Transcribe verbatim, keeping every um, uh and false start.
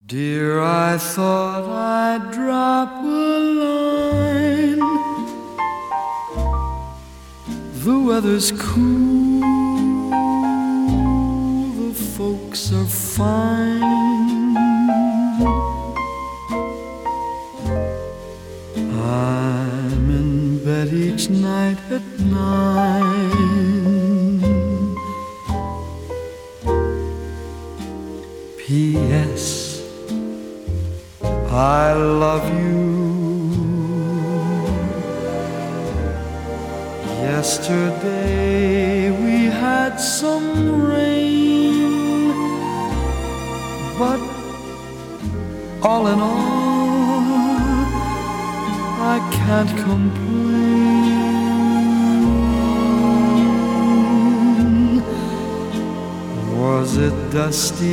Dear, I thought I'd drop a line. The weather's cool, the folks are fine. I'm in bed each night at nine. P S I love you. Yesterday we had some rain, but all in all I can't complain. Was it dusty